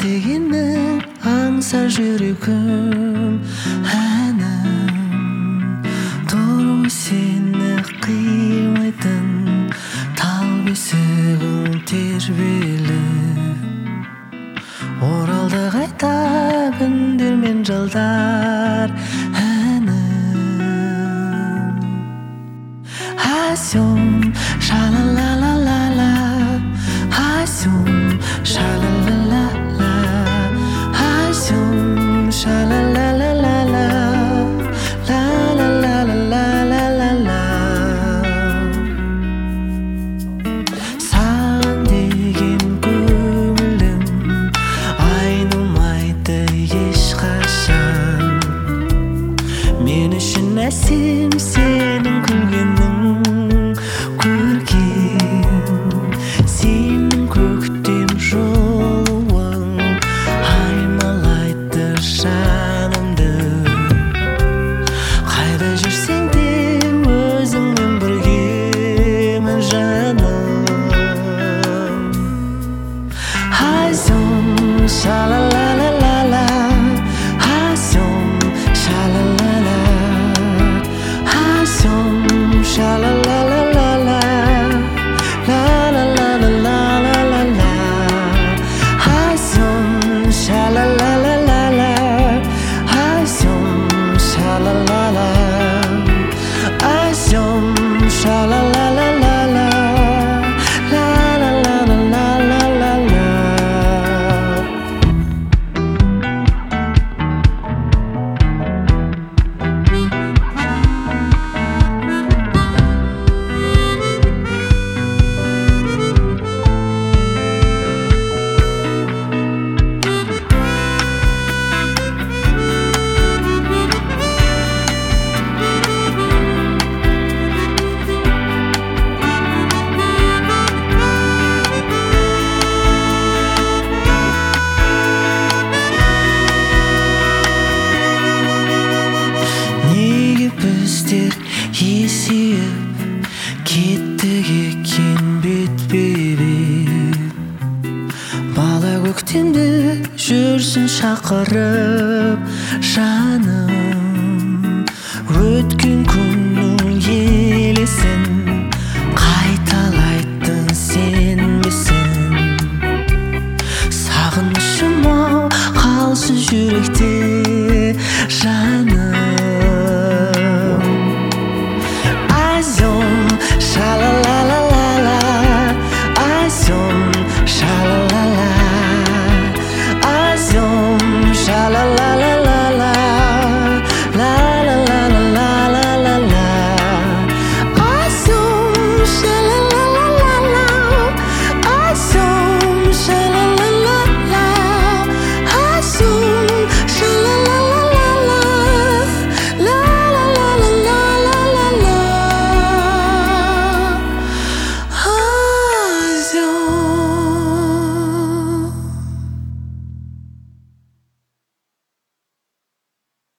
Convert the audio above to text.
дегенің аңсар жүрегім әнім тұру сені қимайтын тал бесігің тербеліп оралды қайта күндер мен жылдар әнім асюм ша-ла-ла-ла-ла-ла асюм ша-ла-ла-ла-ла асюм ша-ла-ла-ла-ла-ла ла-ла-ла-ла-ла-ла-ла саған деген көңілім айнымайды ешқашан мен үшін әсем сенің күлгенің көркем сенің көктем жолың аймалайды жанымды қайда жүрсең де өзіңмен біргемін жаным асюм ша-ла-ла-ла-ла-ла асюм ша-ла-ла-ла асюм ша-ла-ла-ла-ла-ла ла-ла-ла-ла-ла-ла-ла асюм ша-ла-ла-ла-ла-ла асюм ша-ла-ла-ла асюм ша-ла-ла-ла-ла-ла ла-ла-ла-ла-ла-ла-ла неге біздер есейіп кеттік екен бетпе-бет бала көктемді жүрсін шақырып жаным өткен күн